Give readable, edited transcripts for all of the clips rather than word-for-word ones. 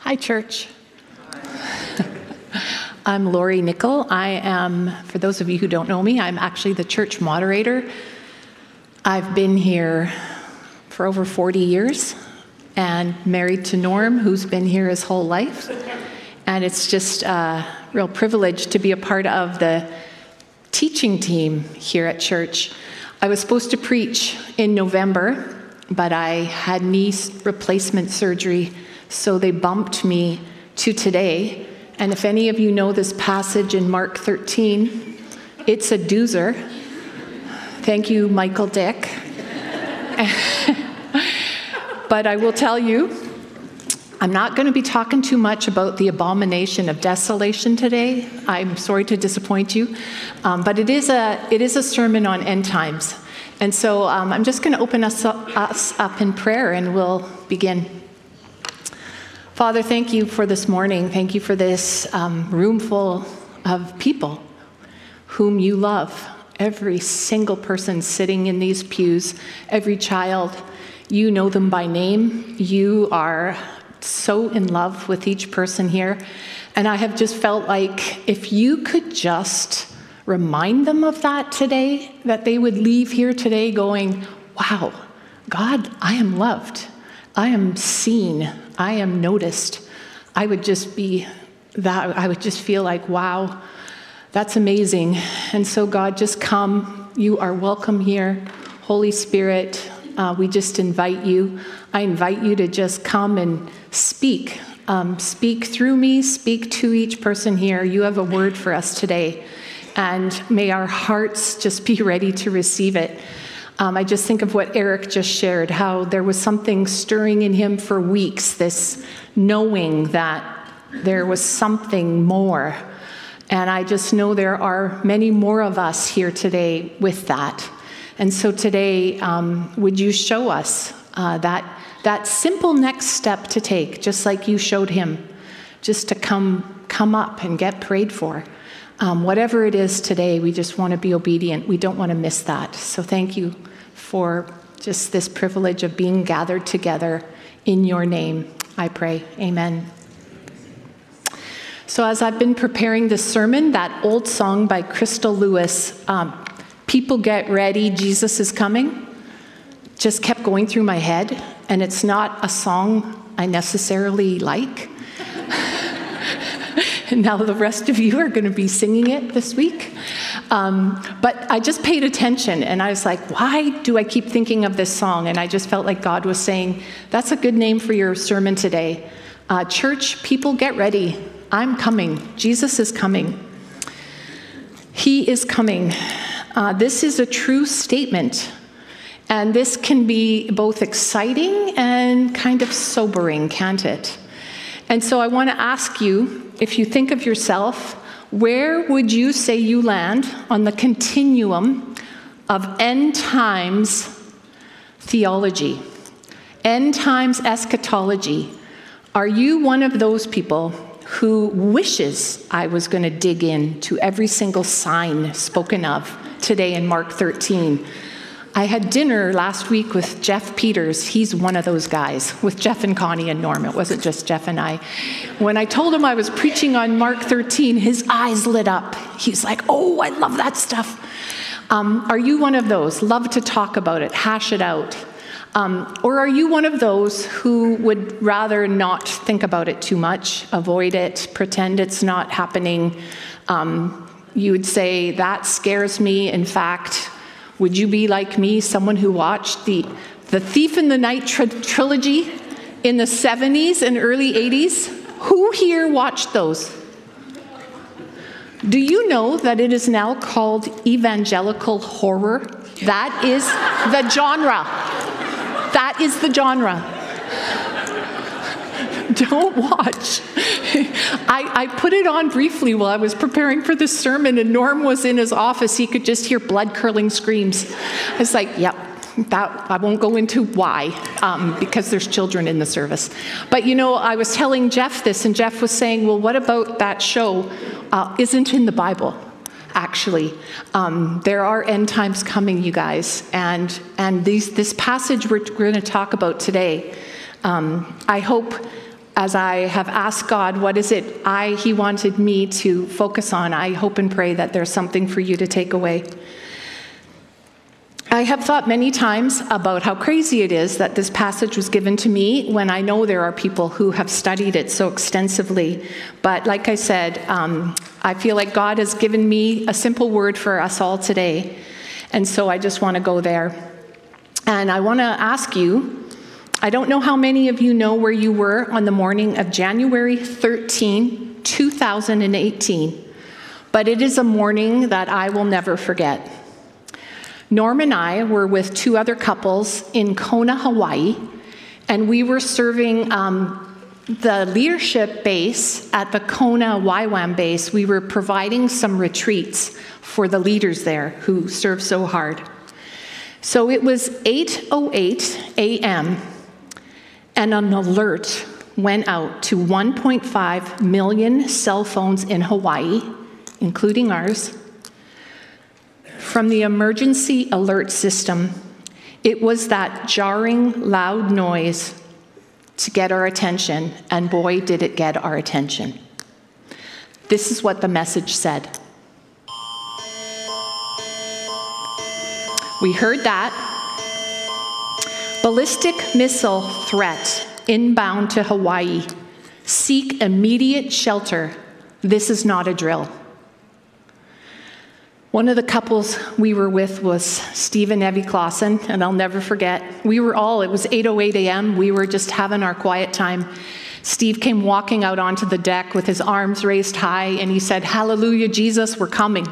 Hi, church. I'm Lori Nickel. I am, for those of you who don't know me, I'm actually the church moderator. I've been here for over 40 years and married to Norm, who's been here his whole life. And it's just a real privilege to be a part of the teaching team here at church. I was supposed to preach in November, but I had knee replacement surgery, so they bumped me to today. And if any of you know this passage in Mark 13, it's a doozer. Thank you, Michael Dick. But I will tell you, I'm not going to be talking too much about the abomination of desolation today. I'm sorry to disappoint you, but it is a sermon on end times. And so I'm just going to open us up in prayer, and we'll begin. Father, thank you for this morning. Thank you for this room full of people whom you love. Every single person sitting in these pews, every child, you know them by name. You are so in love with each person here. And I have just felt like if you could just remind them of that today, that they would leave here today going, wow, God, I am loved. I am seen. I am noticed. I would just feel like, wow, that's amazing. And so God, just come. You are welcome here. Holy Spirit, we just invite you. I invite you to just come and speak. Speak through me, speak to each person here. You have a word for us today. And may our hearts just be ready to receive it. I just think of what Eric just shared, how there was something stirring in him for weeks, this knowing that there was something more. And I just know there are many more of us here today with that. And so today, would you show us that simple next step to take, just like you showed him, just to come up and get prayed for. Whatever it is today, we just want to be obedient. We don't want to miss that. So thank you for just this privilege of being gathered together in your name, I pray. Amen. So as I've been preparing this sermon, that old song by Crystal Lewis, People Get Ready, Jesus is Coming, just kept going through my head. And it's not a song I necessarily like. And now the rest of you are going to be singing it this week. But I just paid attention, and I was like, why do I keep thinking of this song? And I just felt like God was saying, that's a good name for your sermon today. Church, people get ready. I'm coming. Jesus is coming. He is coming. This is a true statement. And this can be both exciting and kind of sobering, can't it? And so I want to ask you, if you think of yourself, where would you say you land on the continuum of end times theology, end times eschatology? Are you one of those people who wishes I was going to dig into every single sign spoken of today in Mark 13? I had dinner last week with Jeff Peters. He's one of those guys, with Jeff and Connie and Norm. It wasn't just Jeff and I. When I told him I was preaching on Mark 13, his eyes lit up. He's like, oh, I love that stuff. Are you one of those? Love to talk about it, hash it out. Or are you one of those who would rather not think about it too much, avoid it, pretend it's not happening? You would say, that scares me. In fact, would you be like me, someone who watched the Thief in the Night trilogy in the 70s and early 80s? Who here watched those? Do you know that it is now called evangelical horror? That is the genre. That is the genre. Don't watch. I put it on briefly while I was preparing for this sermon, and Norm was in his office. He could just hear blood-curdling screams. I was like, yep, that I won't go into why, because there's children in the service. But you know, I was telling Jeff this, and Jeff was saying, well, what about that show isn't in the Bible? Actually, there are end times coming, you guys, and this passage we're going to talk about today, I hope as I have asked God, what is it He wanted me to focus on, I hope and pray that there's something for you to take away. I have thought many times about how crazy it is that this passage was given to me when I know there are people who have studied it so extensively. But like I said, I feel like God has given me a simple word for us all today. And so I just want to go there. And I want to ask you, I don't know how many of you know where you were on the morning of January 13, 2018, but it is a morning that I will never forget. Norm and I were with two other couples in Kona, Hawaii, and we were serving the leadership base at the Kona YWAM base. We were providing some retreats for the leaders there who serve so hard. So it was 8:08 a.m., and an alert went out to 1.5 million cell phones in Hawaii, including ours, from the emergency alert system. It was that jarring, loud noise to get our attention, and boy, did it get our attention. This is what the message said. We heard that. Ballistic missile threat inbound to Hawaii. Seek immediate shelter. This is not a drill. One of the couples we were with was Steve and Evie Clausen, and I'll never forget. It was 8:08 a.m., we were just having our quiet time. Steve came walking out onto the deck with his arms raised high, and he said, "Hallelujah, Jesus, we're coming."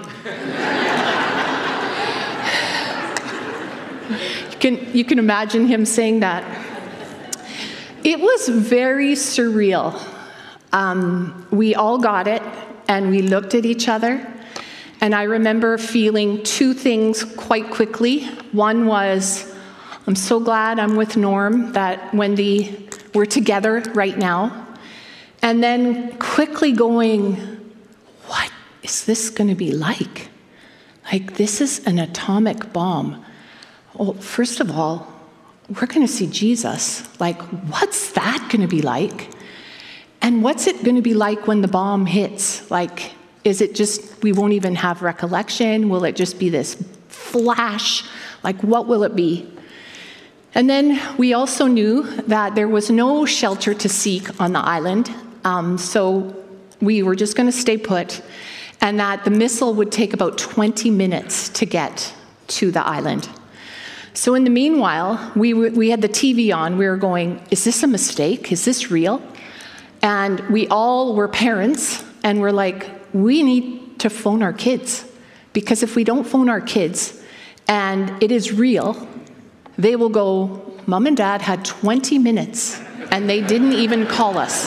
You can imagine him saying that. It was very surreal. We all got it, and we looked at each other. And I remember feeling two things quite quickly. One was, I'm so glad I'm with Norm, that Wendy, we're together right now. And then quickly going, what is this going to be like? Like, this is an atomic bomb. Well, first of all, we're going to see Jesus. Like, what's that going to be like? And what's it going to be like when the bomb hits? Like, is it just, we won't even have recollection? Will it just be this flash? Like, what will it be? And then we also knew that there was no shelter to seek on the island, so we were just going to stay put, and that the missile would take about 20 minutes to get to the island. So in the meanwhile, we had the TV on. We were going, is this a mistake? Is this real? And we all were parents, and we're like, we need to phone our kids, because if we don't phone our kids and it is real, they will go, Mom and Dad had 20 minutes and they didn't even call us.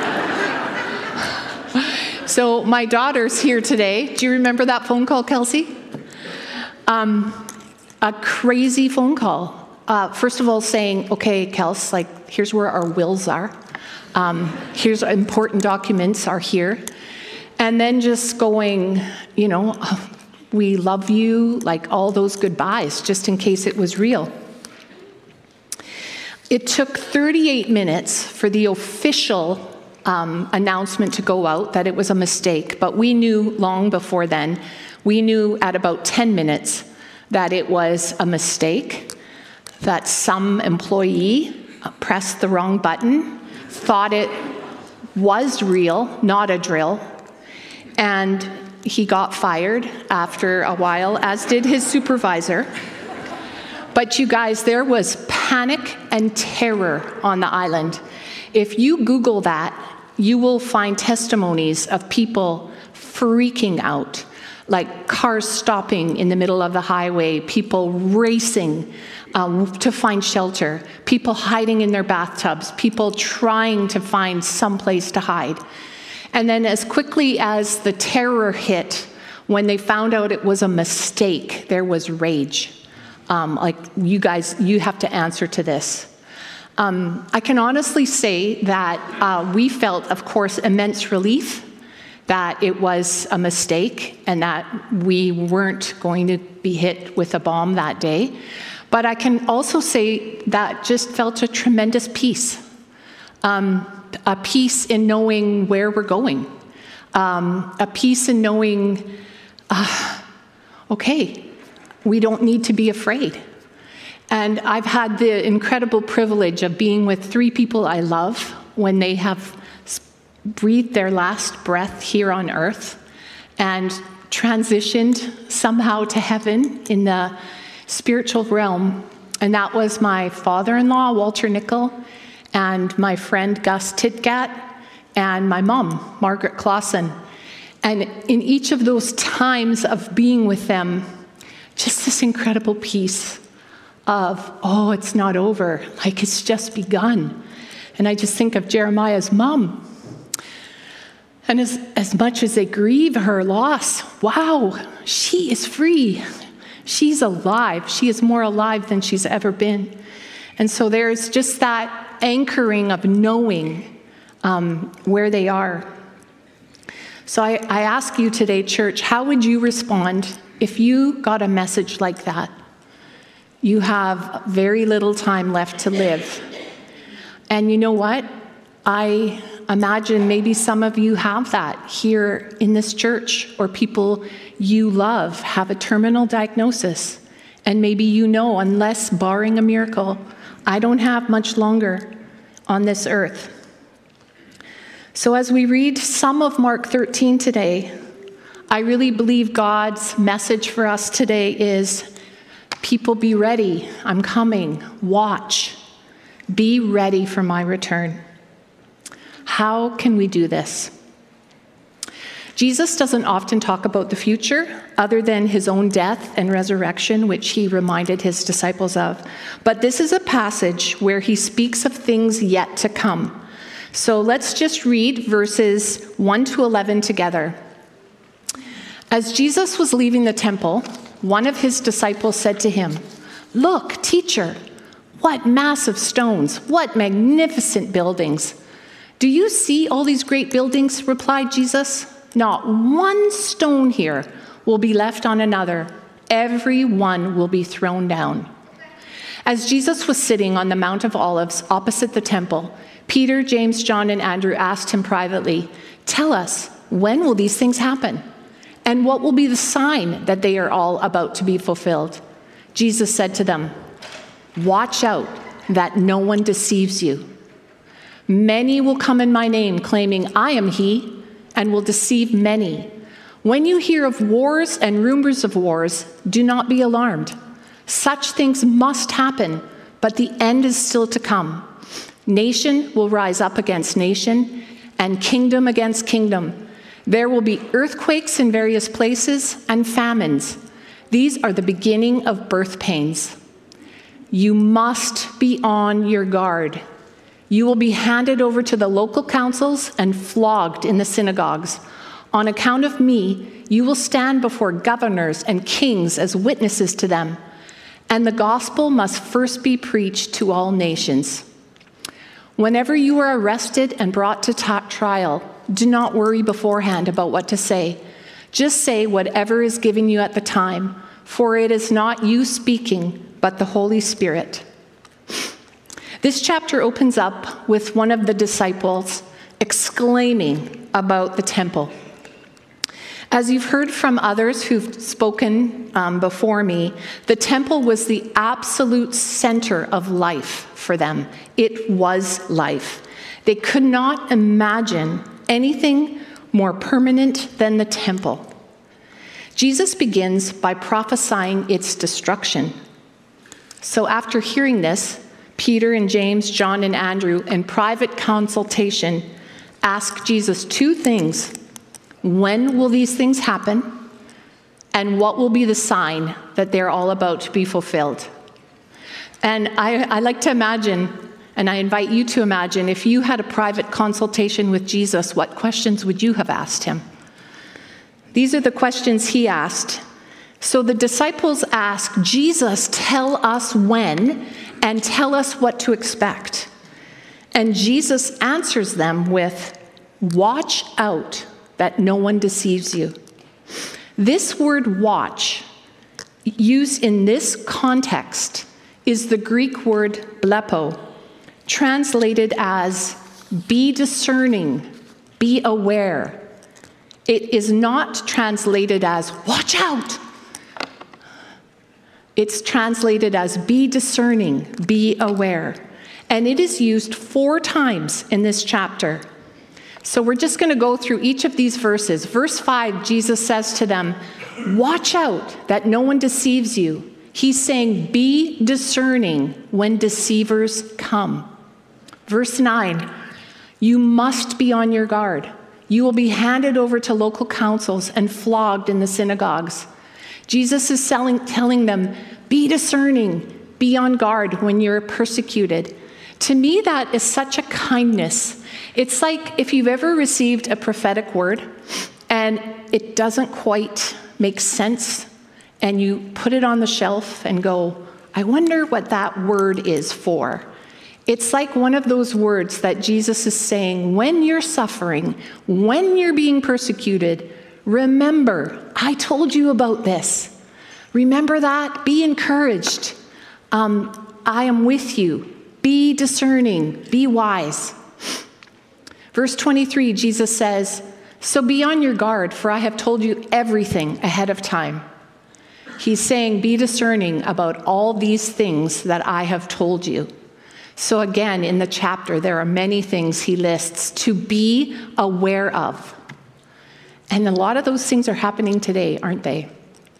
So my daughter's here today. Do you remember that phone call, Kelsey? A crazy phone call. First of all, saying, okay, Kels, like, here's where our wills are. Here's important documents are here. And then just going, you know, we love you, like all those goodbyes, just in case it was real. It took 38 minutes for the official announcement to go out that it was a mistake, but we knew long before then. We knew at about 10 minutes that it was a mistake, that some employee pressed the wrong button, thought it was real, not a drill, and he got fired after a while, as did his supervisor. But you guys, there was panic and terror on the island. If you Google that, you will find testimonies of people freaking out, like cars stopping in the middle of the highway, people racing to find shelter, people hiding in their bathtubs, people trying to find some place to hide. And then as quickly as the terror hit, when they found out it was a mistake, there was rage. Like, you guys, you have to answer to this. I can honestly say that we felt, of course, immense relief that it was a mistake and that we weren't going to be hit with a bomb that day. But I can also say that just felt a tremendous peace. a peace in knowing where we're going, a peace in knowing, okay, we don't need to be afraid. And I've had the incredible privilege of being with 3 people I love when they have breathed their last breath here on earth and transitioned somehow to heaven in the spiritual realm. And that was my father-in-law, Walter Nickel, and my friend Gus Titgat, and my mom, Margaret Clausen. And in each of those times of being with them, just this incredible peace of, oh, it's not over, like it's just begun. And I just think of Jeremiah's mom. And as much as they grieve her loss, wow, she is free. She's alive. She is more alive than she's ever been. And so there's just that anchoring of knowing where they are. So I ask you today, church, how would you respond if you got a message like that? You have very little time left to live. And you know what? I imagine maybe some of you have that here in this church, or people you love have a terminal diagnosis. And maybe you know, unless barring a miracle, I don't have much longer on this earth. So as we read some of Mark 13 today, I really believe God's message for us today is, people, be ready. I'm coming. Watch. Be ready for my return. How can we do this? Jesus doesn't often talk about the future other than his own death and resurrection, which he reminded his disciples of. But this is a passage where he speaks of things yet to come. So let's just read verses 1 to 11 together. As Jesus was leaving the temple, one of his disciples said to him, "Look, teacher, what massive stones, what magnificent buildings." "Do you see all these great buildings?" replied Jesus. "Not one stone here will be left on another. Every one will be thrown down." As Jesus was sitting on the Mount of Olives opposite the temple, Peter, James, John, and Andrew asked him privately, "Tell us, when will these things happen? And what will be the sign that they are all about to be fulfilled?" Jesus said to them, "Watch out that no one deceives you. Many will come in my name, claiming I am he, and will deceive many. When you hear of wars and rumors of wars, do not be alarmed. Such things must happen, but the end is still to come. Nation will rise up against nation, and kingdom against kingdom. There will be earthquakes in various places and famines. These are the beginning of birth pains. You must be on your guard. You will be handed over to the local councils and flogged in the synagogues. On account of me, you will stand before governors and kings as witnesses to them. And the gospel must first be preached to all nations. Whenever you are arrested and brought to trial, do not worry beforehand about what to say. Just say whatever is given you at the time, for it is not you speaking, but the Holy Spirit. This chapter opens up with one of the disciples exclaiming about the temple. As you've heard from others who've spoken before me, the temple was the absolute center of life for them. It was life. They could not imagine anything more permanent than the temple. Jesus begins by prophesying its destruction. So after hearing this, Peter and James, John and Andrew, in private consultation, ask Jesus 2 things. When will these things happen? And what will be the sign that they're all about to be fulfilled? And I like to imagine, and I invite you to imagine, if you had a private consultation with Jesus, what questions would you have asked him? These are the questions he asked. So the disciples ask, "Jesus, tell us when, and tell us what to expect." And Jesus answers them with, "Watch out that no one deceives you." This word watch, used in this context, is the Greek word blepo, translated as Be discerning. Be aware. It is not translated as watch out. It's translated as be discerning, be aware. And it is used 4 times in this chapter. So we're just going to go through each of these verses. Verse 5, Jesus says to them, watch out that no one deceives you. He's saying, be discerning when deceivers come. Verse 9, you must be on your guard. You will be handed over to local councils and flogged in the synagogues. Jesus is telling them, be discerning, be on guard when you're persecuted. To me, that is such a kindness. It's like if you've ever received a prophetic word and it doesn't quite make sense, and you put it on the shelf and go, I wonder what that word is for. It's like one of those words that Jesus is saying, when you're suffering, when you're being persecuted, remember, I told you about this. Remember that? Be encouraged. I am with you. Be discerning. Be wise. Verse 23, Jesus says, so be on your guard, for I have told you everything ahead of time. He's saying, be discerning about all these things that I have told you. So again, in the chapter, there are many things he lists to be aware of. And a lot of those things are happening today, aren't they?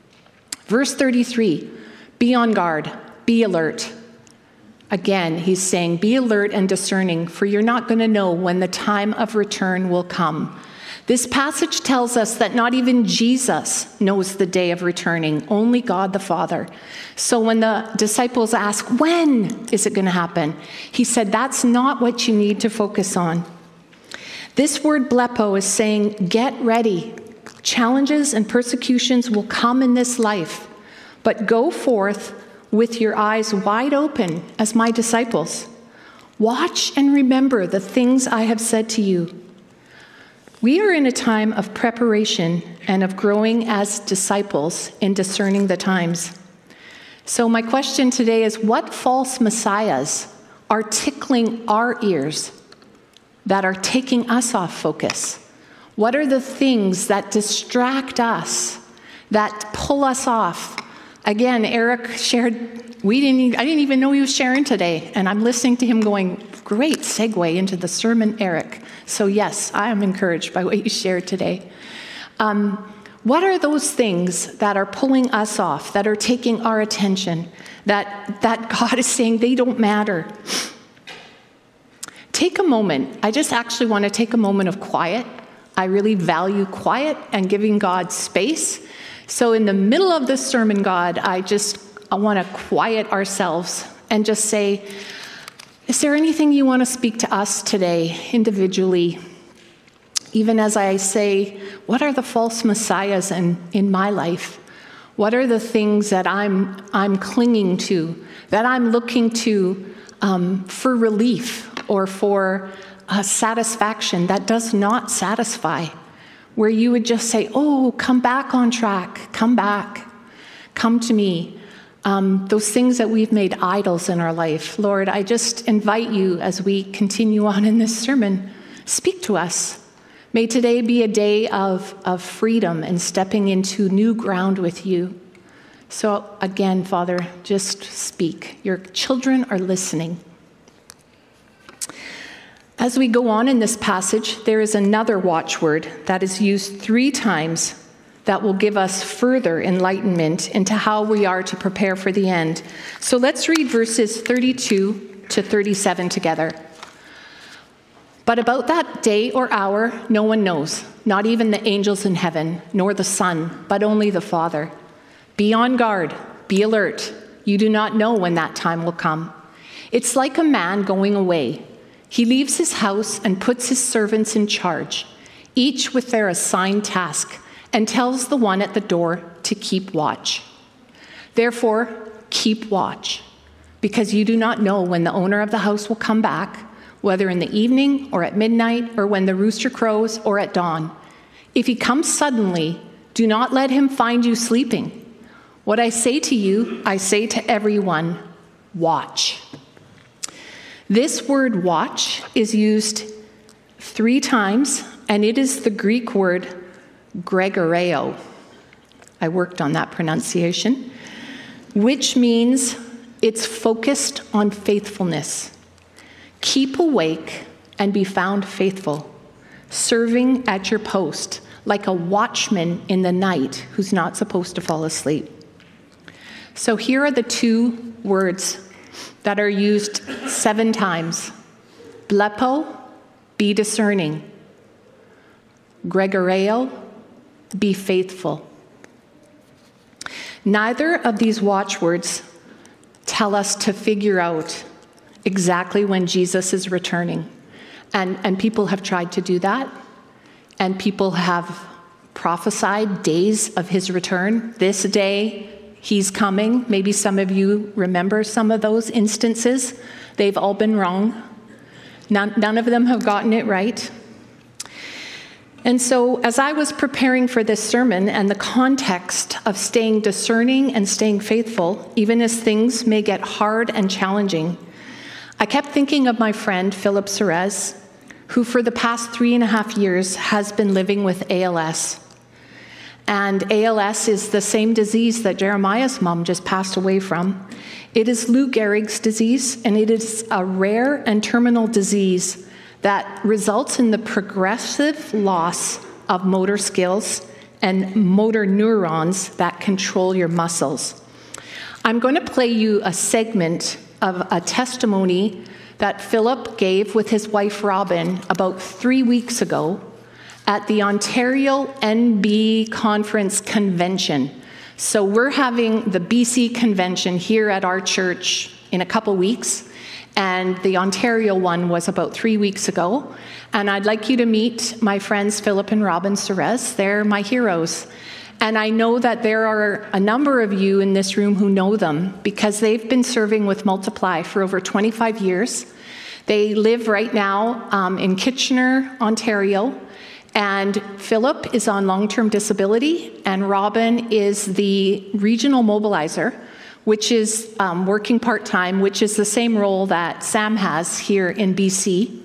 Verse 33, be on guard, be alert. Again, he's saying, be alert and discerning, for you're not going to know when the time of return will come. This passage tells us that not even Jesus knows the day of returning, only God the Father. So when the disciples ask, when is it going to happen? He said, that's not what you need to focus on. This word blepo is saying, get ready. Challenges and persecutions will come in this life, but go forth with your eyes wide open as my disciples. Watch and remember the things I have said to you. We are in a time of preparation and of growing as disciples in discerning the times. So my question today is, what false messiahs are tickling our ears that are taking us off focus? What are the things that distract us, that pull us off? Again, Eric shared, I didn't even know he was sharing today, and I'm listening to him going, great segue into the sermon, Eric. So yes, I am encouraged by what you shared today. What are those things that are pulling us off, that are taking our attention, that God is saying they don't matter? Take a moment. I just actually want to take a moment of quiet. I really value quiet and giving God space. So in the middle of this sermon, God, I want to quiet ourselves and just say, is there anything you want to speak to us today, individually? Even as I say, what are the false messiahs in my life? What are the things that I'm clinging to, that I'm looking to for relief or for satisfaction that does not satisfy? Where you would just say, oh, come back on track, come back, come to me. Those things that we've made idols in our life. Lord, I just invite you as we continue on in this sermon, speak to us. May today be a day of freedom and stepping into new ground with you. So again, Father, just speak. Your children are listening. As we go on in this passage, there is another watchword that is used 3 times that will give us further enlightenment into how we are to prepare for the end. So let's read verses 32 to 37 together. But about that day or hour, no one knows, not even the angels in heaven, nor the Son, but only the Father. Be on guard, be alert. You do not know when that time will come. It's like a man going away. He leaves his house and puts his servants in charge, each with their assigned task, and tells the one at the door to keep watch. Therefore, keep watch, because you do not know when the owner of the house will come back, whether in the evening or at midnight or when the rooster crows or at dawn. If he comes suddenly, do not let him find you sleeping. What I say to you, I say to everyone, watch. This word watch is used 3 times, and it is the Greek word gregoreo. I worked on that pronunciation, which means it's focused on faithfulness. Keep awake and be found faithful, serving at your post like a watchman in the night who's not supposed to fall asleep. So here are the 2 words that are used 7 times. Blepo, be discerning. Gregoreo, be faithful. Neither of these watchwords tell us to figure out exactly when Jesus is returning. And people have tried to do that. And people have prophesied days of his return. This day, he's coming. Maybe some of you remember some of those instances. They've all been wrong. None of them have gotten it right. And so as I was preparing for this sermon and the context of staying discerning and staying faithful, even as things may get hard and challenging, I kept thinking of my friend Philip Serez, who for the past 3.5 years has been living with ALS. And ALS is the same disease that Jeremiah's mom just passed away from. It is Lou Gehrig's disease, and it is a rare and terminal disease that results in the progressive loss of motor skills and motor neurons that control your muscles. I'm going to play you a segment of a testimony that Philip gave with his wife Robin about 3 weeks ago at the Ontario NB Conference Convention. So we're having the BC Convention here at our church in a couple weeks, and the Ontario one was about 3 weeks ago. And I'd like you to meet my friends Philip and Robin Serez. They're my heroes. And I know that there are a number of you in this room who know them because they've been serving with Multiply for over 25 years. They live right now in Kitchener, Ontario. And Philip is on long-term disability, and Robin is the regional mobilizer, which is working part-time, which is the same role that Sam has here in BC.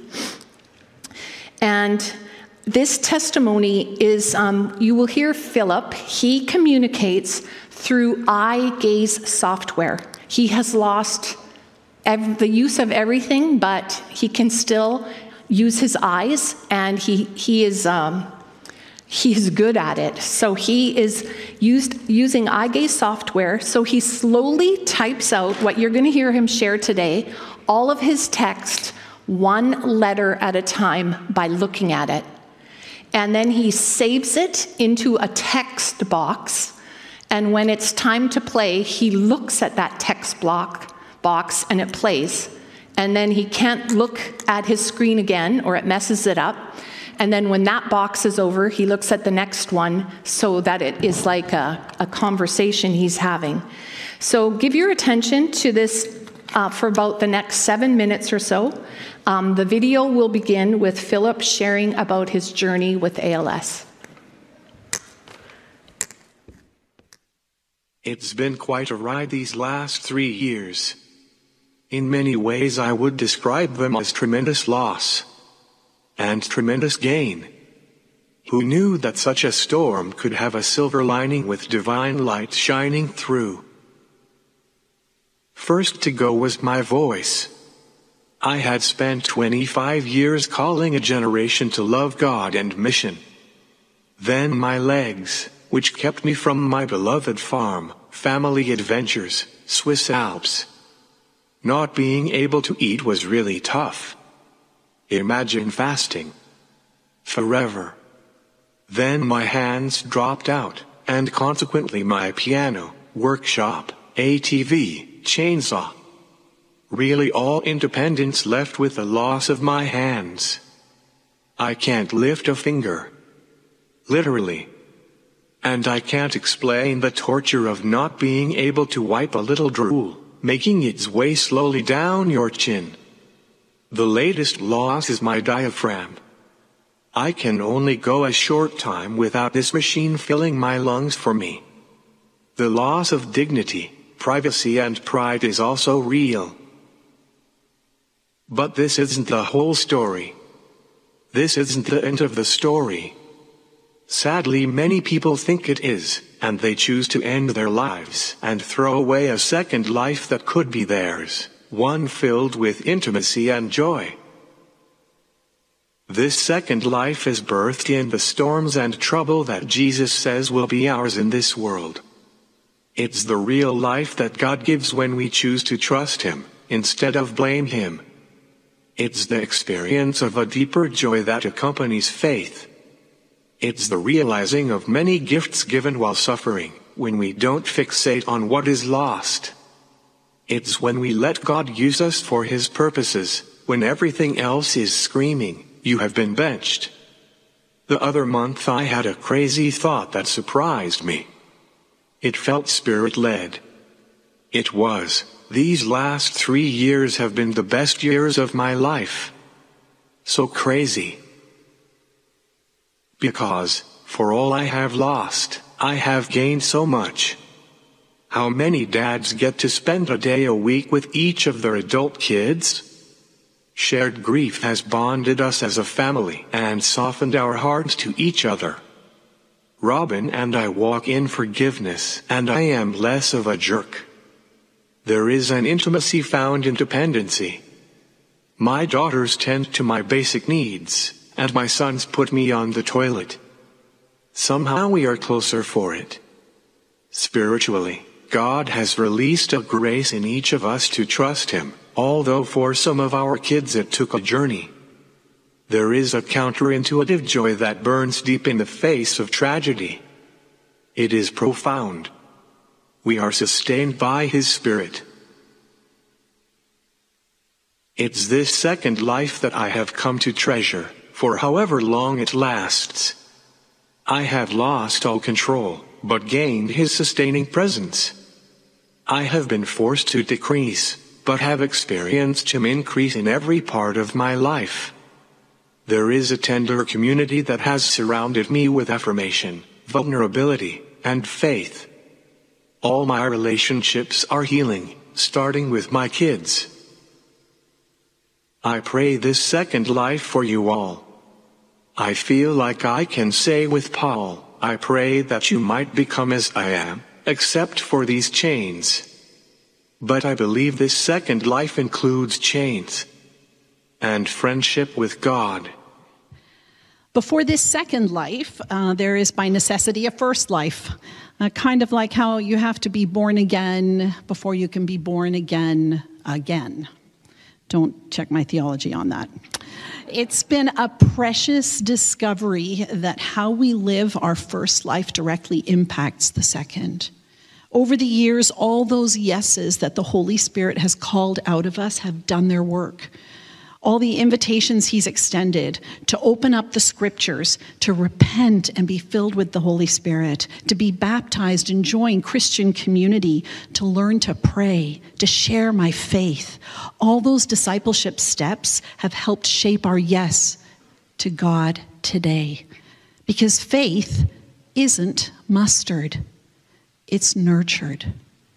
And this testimony is, you will hear Philip, he communicates through eye gaze software. He has lost the use of everything, but he can still use his eyes, and he is good at it. So he is using eye gaze software. So he slowly types out what you're going to hear him share today, all of his text, 1 letter at a time by looking at it. And then he saves it into a text box. And when it's time to play, he looks at that text box and it plays. And then he can't look at his screen again or it messes it up. And then when that box is over, he looks at the next one so that it is like a conversation he's having. So give your attention to this for about the next 7 minutes or so. The video will begin with Philip sharing about his journey with ALS. It's been quite a ride these last 3 years. In many ways I would describe them as tremendous loss and tremendous gain. Who knew that such a storm could have a silver lining with divine light shining through? First to go was my voice. I had spent 25 years calling a generation to love God and mission. Then my legs, which kept me from my beloved farm, family adventures, Swiss Alps. Not being able to eat was really tough. Imagine fasting forever. Then my hands dropped out, and consequently my piano, workshop, ATV, chainsaw. Really all independence left with the loss of my hands. I can't lift a finger. Literally. And I can't explain the torture of not being able to wipe a little drool, making its way slowly down your chin. The latest loss is my diaphragm. I can only go a short time without this machine filling my lungs for me. The loss of dignity, privacy and pride is also real. But this isn't the whole story. This isn't the end of the story. Sadly, many people think it is, and they choose to end their lives and throw away a second life that could be theirs, one filled with intimacy and joy. This second life is birthed in the storms and trouble that Jesus says will be ours in this world. It's the real life that God gives when we choose to trust Him, instead of blame Him. It's the experience of a deeper joy that accompanies faith. It's the realizing of many gifts given while suffering, when we don't fixate on what is lost. It's when we let God use us for His purposes, when everything else is screaming, "You have been benched." The other month I had a crazy thought that surprised me. It felt Spirit-led. It was, these last 3 years have been the best years of my life. So crazy. Because, for all I have lost, I have gained so much. How many dads get to spend a day a week with each of their adult kids? Shared grief has bonded us as a family and softened our hearts to each other. Robin and I walk in forgiveness, and I am less of a jerk. There is an intimacy found in dependency. My daughters tend to my basic needs, and my sons put me on the toilet. Somehow we are closer for it. Spiritually, God has released a grace in each of us to trust Him, although for some of our kids it took a journey. There is a counterintuitive joy that burns deep in the face of tragedy. It is profound. We are sustained by His Spirit. It's this second life that I have come to treasure, for however long it lasts. I have lost all control, but gained His sustaining presence. I have been forced to decrease, but have experienced Him increase in every part of my life. There is a tender community that has surrounded me with affirmation, vulnerability, and faith. All my relationships are healing, starting with my kids. I pray this second life for you all. I feel like I can say with Paul, I pray that you might become as I am, except for these chains. But I believe this second life includes chains and friendship with God. Before this second life, there is by necessity a first life. Kind of like how you have to be born again before you can be born again again. Don't check my theology on that. It's been a precious discovery that how we live our first life directly impacts the second. Over the years, all those yeses that the Holy Spirit has called out of us have done their work. All the invitations He's extended to open up the scriptures, to repent and be filled with the Holy Spirit, to be baptized and join Christian community, to learn to pray, to share my faith. All those discipleship steps have helped shape our yes to God today. Because faith isn't mustered, it's nurtured.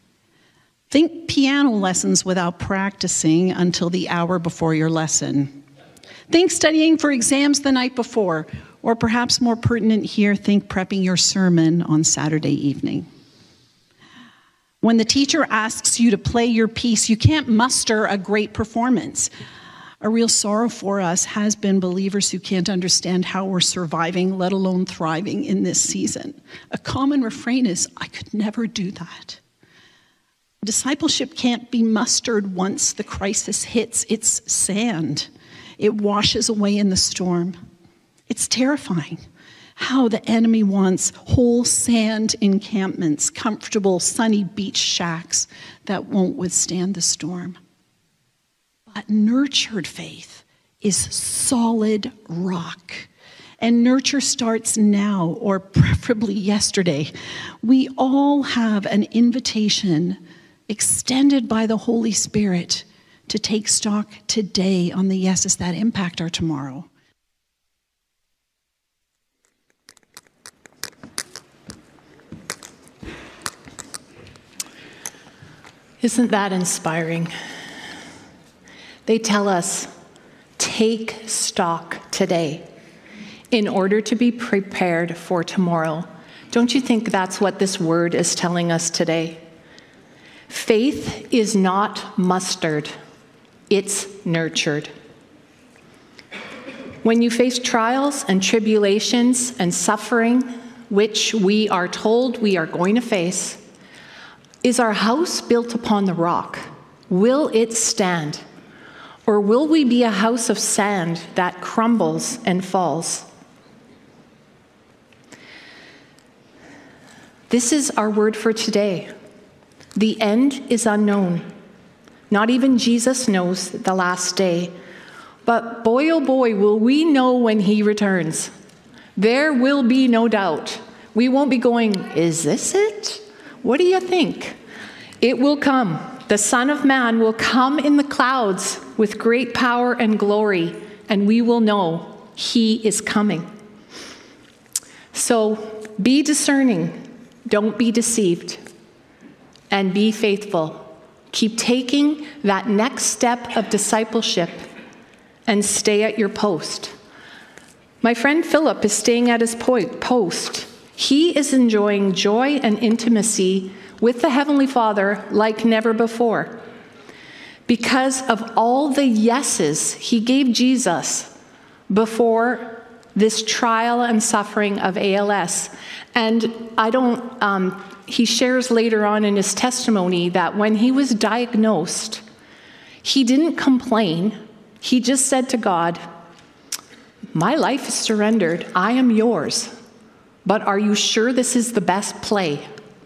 Think piano lessons without practicing until the hour before your lesson. Think studying for exams the night before, or perhaps more pertinent here, think prepping your sermon on Saturday evening. When the teacher asks you to play your piece, you can't muster a great performance. A real sorrow for us has been believers who can't understand how we're surviving, let alone thriving in this season. A common refrain is, I could never do that. Discipleship can't be mustered once the crisis hits. It's sand. It washes away in the storm. It's terrifying how the enemy wants whole sand encampments, comfortable sunny beach shacks that won't withstand the storm. But nurtured faith is solid rock. And nurture starts now, or preferably yesterday. We all have an invitation extended by the Holy Spirit to take stock today on the yeses that impact our tomorrow. Isn't that inspiring? They tell us, take stock today in order to be prepared for tomorrow. Don't you think that's what this word is telling us today? Faith is not mustered, it's nurtured. When you face trials and tribulations and suffering, which we are told we are going to face, is our house built upon the rock? Will it stand? Or will we be a house of sand that crumbles and falls? This is our word for today. The end is unknown. Not even Jesus knows the last day. But boy, oh boy, will we know when he returns. There will be no doubt. We won't be going, is this it? What do you think? It will come. The Son of Man will come in the clouds with great power and glory, and we will know he is coming. So be discerning. Don't be deceived. And be faithful. Keep taking that next step of discipleship and stay at your post. My friend Philip is staying at his post. He is enjoying joy and intimacy with the Heavenly Father like never before because of all the yeses he gave Jesus before this trial and suffering of ALS. And he shares later on in his testimony that when he was diagnosed, he didn't complain. He just said to God, my life is surrendered. I am yours. But are you sure this is the best play?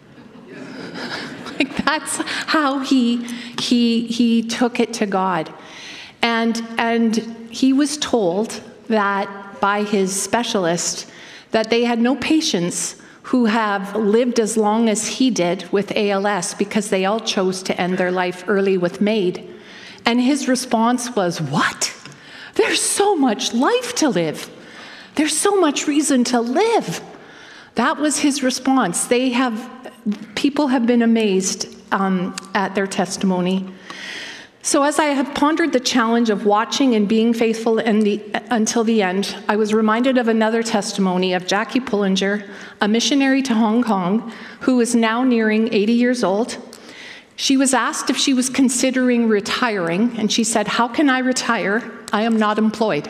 Like that's how he took it to God. And he was told that by his specialist that they had no patients who have lived as long as he did with ALS because they all chose to end their life early with MAID. And his response was, what? There's so much life to live. There's so much reason to live. That was his response. People have been amazed at their testimony. So as I have pondered the challenge of watching and being faithful until the end, I was reminded of another testimony of Jackie Pullinger, a missionary to Hong Kong, who is now nearing 80 years old. She was asked if she was considering retiring, and she said, how can I retire? I am not employed.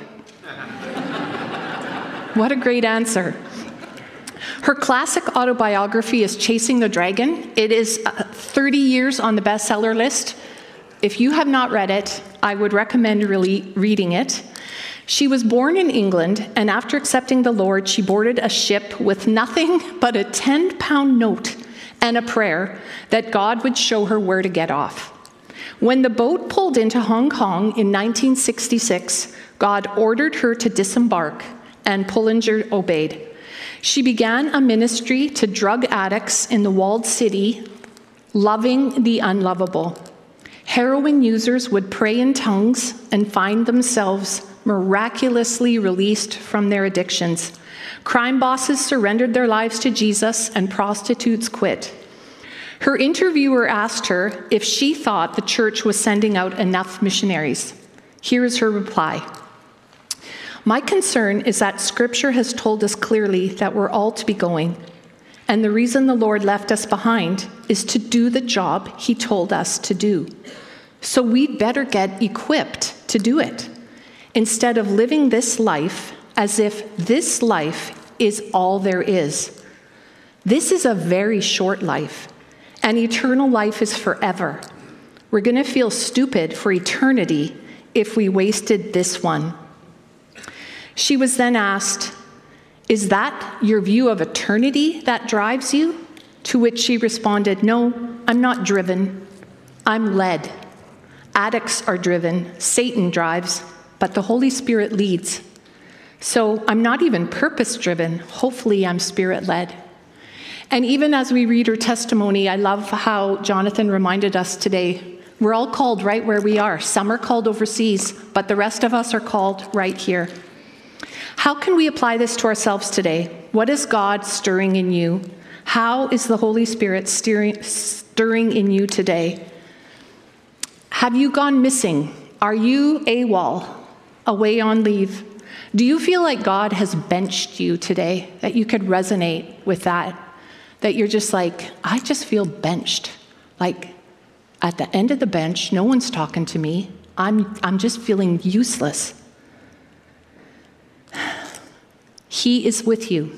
What a great answer. Her classic autobiography is Chasing the Dragon. It is 30 years on the bestseller list. If you have not read it, I would recommend really reading it. She was born in England, and after accepting the Lord, she boarded a ship with nothing but a 10-pound note and a prayer that God would show her where to get off. When the boat pulled into Hong Kong in 1966, God ordered her to disembark, and Pullinger obeyed. She began a ministry to drug addicts in the walled city, loving the unlovable. Heroin users would pray in tongues and find themselves miraculously released from their addictions. Crime bosses surrendered their lives to Jesus, and prostitutes quit. Her interviewer asked her if she thought the church was sending out enough missionaries. Here is her reply. My concern is that Scripture has told us clearly that we're all to be going, and the reason the Lord left us behind is to do the job he told us to do. So we'd better get equipped to do it, instead of living this life as if this life is all there is. This is a very short life, and eternal life is forever. We're going to feel stupid for eternity if we wasted this one. She was then asked, is that your view of eternity that drives you? To which she responded, no, I'm not driven. I'm led. Addicts are driven. Satan drives, but the Holy Spirit leads. So I'm not even purpose-driven. Hopefully I'm Spirit-led. And even as we read her testimony, I love how Jonathan reminded us today, we're all called right where we are. Some are called overseas, but the rest of us are called right here. How can we apply this to ourselves today? What is God stirring in you? How is the Holy Spirit stirring in you today? Have you gone missing? Are you AWOL, away on leave? Do you feel like God has benched you today, that you could resonate with that? That you're just like, I just feel benched. Like at the end of the bench, no one's talking to me. I'm just feeling useless. He is with you.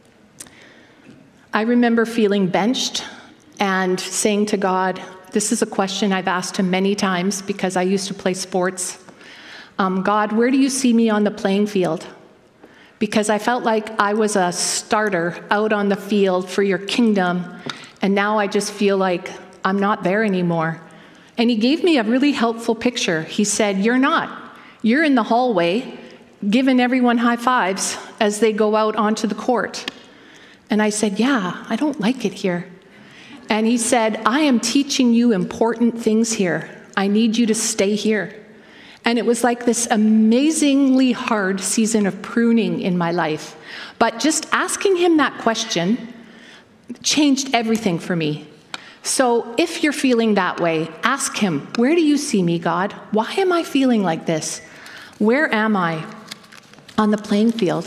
I remember feeling benched and saying to God, this is a question I've asked him many times because I used to play sports. God, where do you see me on the playing field? Because I felt like I was a starter out on the field for your kingdom, and now I just feel like I'm not there anymore. And he gave me a really helpful picture. He said, you're not. You're in the hallway, giving everyone high fives as they go out onto the court. And I said, yeah, I don't like it here. And he said, I am teaching you important things here. I need you to stay here. And it was like this amazingly hard season of pruning in my life. But just asking him that question changed everything for me. So if you're feeling that way, ask him, where do you see me, God? Why am I feeling like this? Where am I on the playing field?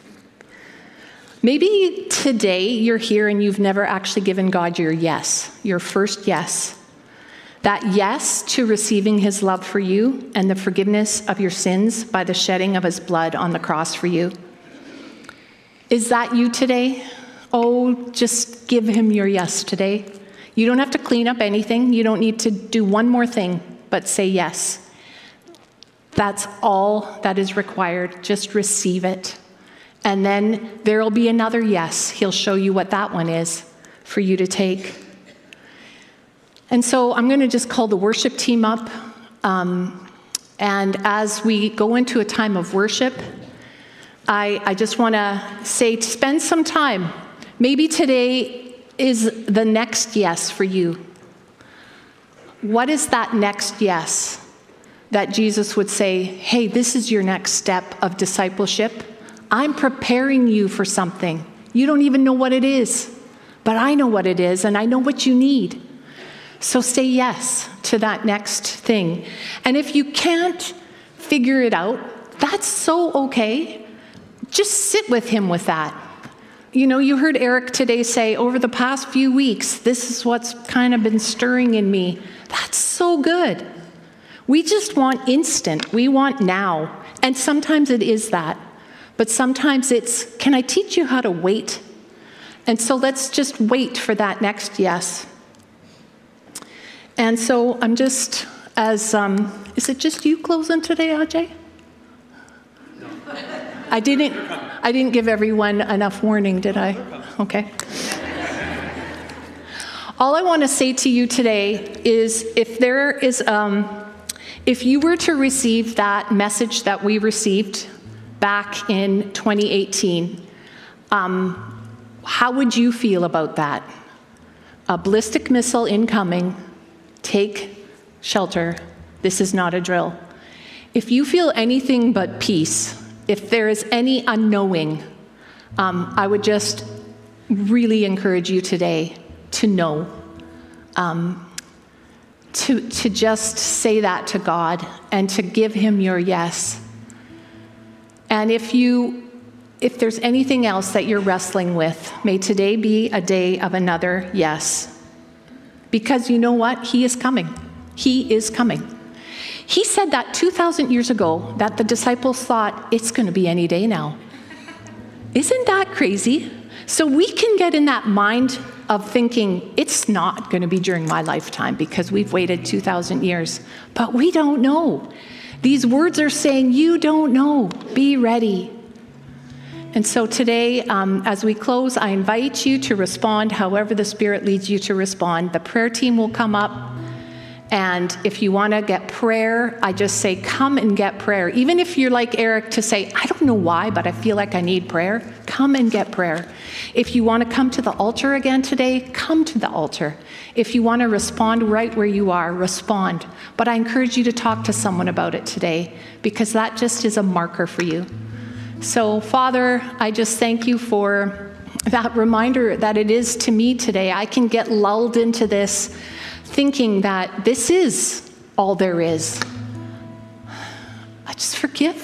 Maybe today you're here and you've never actually given God your yes, your first yes. That yes to receiving his love for you and the forgiveness of your sins by the shedding of his blood on the cross for you. Is that you today? Oh, just give him your yes today. You don't have to clean up anything. You don't need to do one more thing, but say yes. That's all that is required. Just receive it. And then there will be another yes. He'll show you what that one is for you to take. And so I'm going to just call the worship team up. And as we go into a time of worship, I just want to say, spend some time. Maybe today is the next yes for you. What is that next yes that Jesus would say, hey, this is your next step of discipleship? I'm preparing you for something. You don't even know what it is, but I know what it is, and I know what you need. So say yes to that next thing. And if you can't figure it out, that's so okay. Just sit with him with that. You know, you heard Eric today say, over the past few weeks, this is what's kind of been stirring in me. That's so good. We just want instant. We want now. And sometimes it is that. But sometimes it's, can I teach you how to wait? And so let's just wait for that next yes. And so I'm just, is it just you closing today, Ajay? No. I didn't give everyone enough warning, did I? Okay. All I want to say to you today is if you were to receive that message that we received back in 2018, how would you feel about that? A ballistic missile incoming, take shelter, this is not a drill. If you feel anything but peace, if there is any unknowing, I would just really encourage you today to know, to just say that to God and to give him your yes. And if there's anything else that you're wrestling with, may today be a day of another yes. Because you know what? He is coming. He is coming. He said that 2,000 years ago, that the disciples thought, it's going to be any day now. Isn't that crazy? So we can get in that mind of thinking, it's not going to be during my lifetime because we've waited 2,000 years. But we don't know. These words are saying, you don't know. Be ready. And so today, as we close, I invite you to respond however the Spirit leads you to respond. The prayer team will come up. And if you want to get prayer, I just say, come and get prayer. Even if you're like Eric to say, I don't know why, but I feel like I need prayer, come and get prayer. If you want to come to the altar again today, come to the altar. If you want to respond right where you are, respond. But I encourage you to talk to someone about it today, because that just is a marker for you. So, Father, I just thank you for that reminder that it is to me today. I can get lulled into this thinking that this is all there is. I just forgive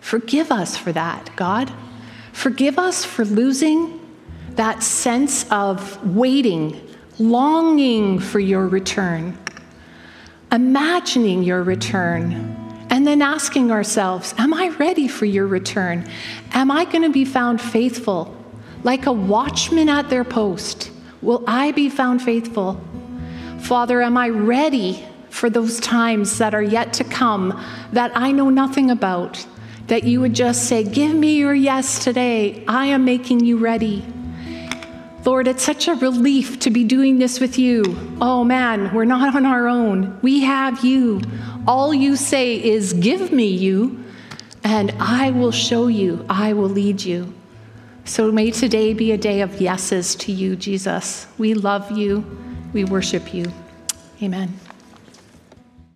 Forgive us for that, God. Forgive us for losing that sense of waiting, longing for your return, imagining your return, and then asking ourselves, am I ready for your return? Am I going to be found faithful? Like a watchman at their post, will I be found faithful? Father, am I ready for those times that are yet to come that I know nothing about? That you would just say, give me your yes today. I am making you ready. Lord, it's such a relief to be doing this with you. Oh man, we're not on our own. We have you. All you say is, give me you, and I will show you. I will lead you. So may today be a day of yeses to you, Jesus. We love you. We worship you. Amen.